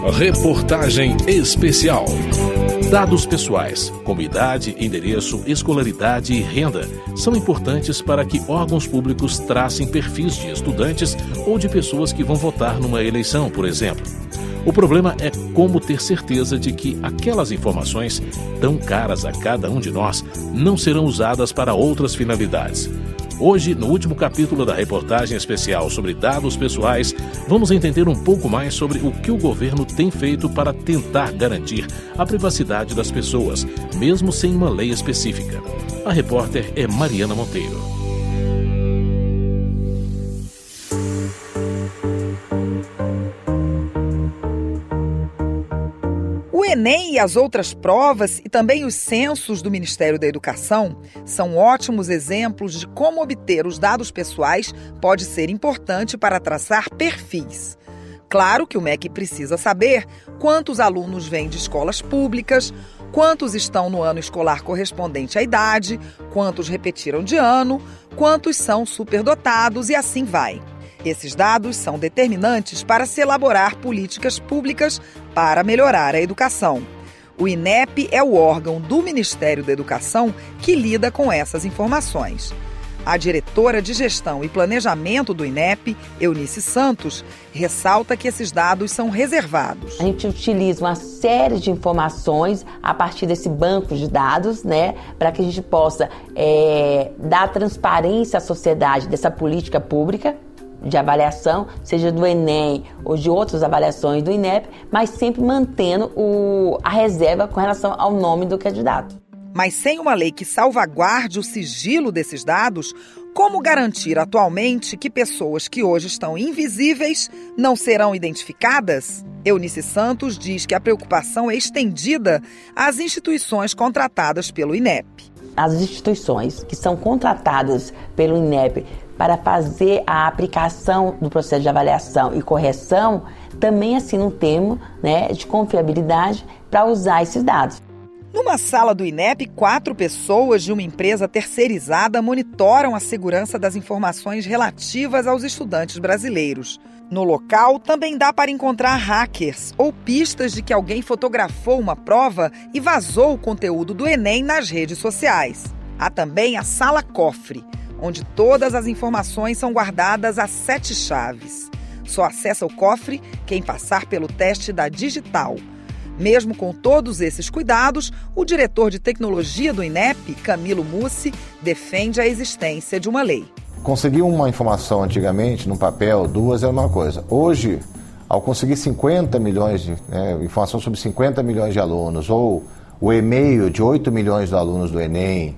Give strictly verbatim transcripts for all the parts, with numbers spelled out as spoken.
Reportagem especial. Dados pessoais, como idade, endereço, escolaridade e renda, são importantes para que órgãos públicos tracem perfis de estudantes ou de pessoas que vão votar numa eleição, por exemplo. O problema é como ter certeza de que aquelas informações, tão caras a cada um de nós, não serão usadas para outras finalidades. Hoje, no último capítulo da reportagem especial sobre dados pessoais, vamos entender um pouco mais sobre o que o governo tem feito para tentar garantir a privacidade das pessoas, mesmo sem uma lei específica. A repórter é Mariana Monteiro. O Enem e as outras provas e também os censos do Ministério da Educação são ótimos exemplos de como obter os dados pessoais pode ser importante para traçar perfis. Claro que o M E C precisa saber quantos alunos vêm de escolas públicas, quantos estão no ano escolar correspondente à idade, quantos repetiram de ano, quantos são superdotados e assim vai. Esses dados são determinantes para se elaborar políticas públicas para melhorar a educação. O INEP é o órgão do Ministério da Educação que lida com essas informações. A diretora de Gestão e Planejamento do INEP, Eunice Santos, ressalta que esses dados são reservados. A gente utiliza uma série de informações a partir desse banco de dados, né, para que a gente possa é, dar transparência à sociedade dessa política pública de avaliação, seja do Enem ou de outras avaliações do INEP, mas sempre mantendo o, a reserva com relação ao nome do candidato. Mas sem uma lei que salvaguarde o sigilo desses dados, como garantir atualmente que pessoas que hoje estão invisíveis não serão identificadas? Eunice Santos diz que a preocupação é estendida às instituições contratadas pelo INEP. As instituições que são contratadas pelo INEP para fazer a aplicação do processo de avaliação e correção, também assinam um termo, né, de confiabilidade para usar esses dados. Numa sala do INEP, quatro pessoas de uma empresa terceirizada monitoram a segurança das informações relativas aos estudantes brasileiros. No local, também dá para encontrar hackers ou pistas de que alguém fotografou uma prova e vazou o conteúdo do Enem nas redes sociais. Há também a Sala Cofre, onde todas as informações são guardadas a sete chaves. Só acessa o cofre quem passar pelo teste da digital. Mesmo com todos esses cuidados, o diretor de tecnologia do INEP, Camilo Mussi, defende a existência de uma lei. Conseguir uma informação antigamente, no papel, duas, era uma coisa. Hoje, ao conseguir cinquenta milhões de né, informação sobre cinquenta milhões de alunos, ou o e-mail de oito milhões de alunos do Enem,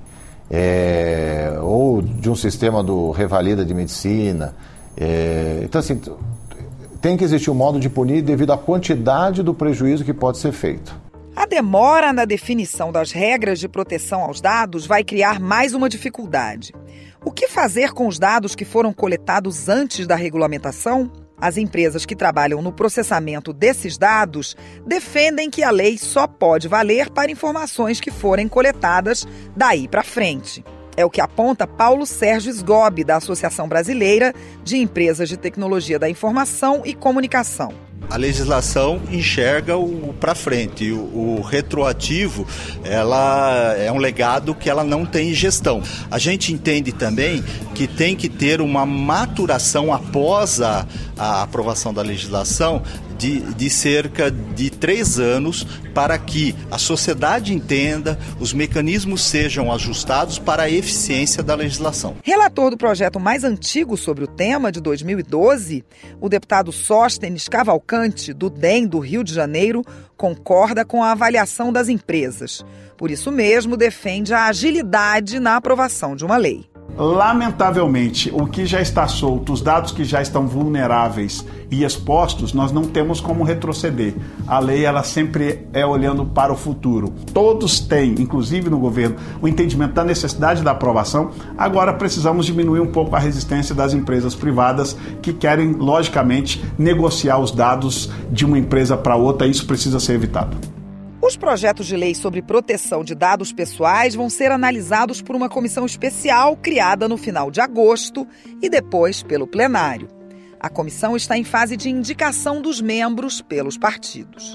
É, ou de um sistema do Revalida de Medicina. É, então, assim, tem que existir um modo de punir devido à quantidade do prejuízo que pode ser feito. A demora na definição das regras de proteção aos dados vai criar mais uma dificuldade. O que fazer com os dados que foram coletados antes da regulamentação? As empresas que trabalham no processamento desses dados defendem que a lei só pode valer para informações que forem coletadas daí para frente. É o que aponta Paulo Sérgio Sgobi, da Associação Brasileira de Empresas de Tecnologia da Informação e Comunicação. A legislação enxerga o para frente, o, o retroativo ela é um legado que ela não tem gestão. A gente entende também que tem que ter uma maturação após a, a aprovação da legislação de, de cerca de três anos para que a sociedade entenda, os mecanismos sejam ajustados para a eficiência da legislação. Relator do projeto mais antigo sobre o tema, de dois mil e doze, o deputado Sóstenes Cavalcante, do D E M do Rio de Janeiro, concorda com a avaliação das empresas. Por isso mesmo, defende a agilidade na aprovação de uma lei. Lamentavelmente, o que já está solto, os dados que já estão vulneráveis e expostos, nós não temos como retroceder. A lei, ela sempre é olhando para o futuro. Todos têm, inclusive no governo, o entendimento da necessidade da aprovação. Agora precisamos diminuir um pouco a resistência das empresas privadas que querem, logicamente, negociar os dados de uma empresa para outra. Isso precisa ser evitado. Os projetos de lei sobre proteção de dados pessoais vão ser analisados por uma comissão especial criada no final de agosto e depois pelo plenário. A comissão está em fase de indicação dos membros pelos partidos.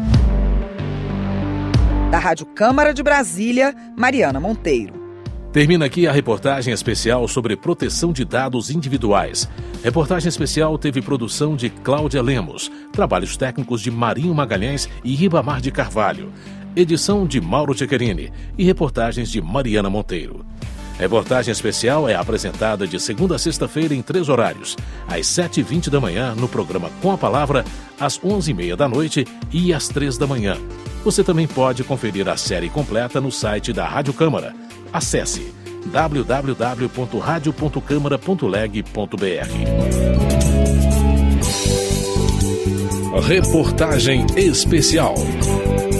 Da Rádio Câmara de Brasília, Mariana Monteiro. Termina aqui a reportagem especial sobre proteção de dados individuais. Reportagem especial teve produção de Cláudia Lemos, trabalhos técnicos de Marinho Magalhães e Ribamar de Carvalho, edição de Mauro Tchequerini e reportagens de Mariana Monteiro. Reportagem especial é apresentada de segunda a sexta-feira em três horários, às sete e vinte da manhã no programa Com a Palavra, às onze e meia da noite e às três da manhã. Você também pode conferir a série completa no site da Rádio Câmara. Acesse w w w ponto radio ponto câmara ponto leg ponto b r. Reportagem especial.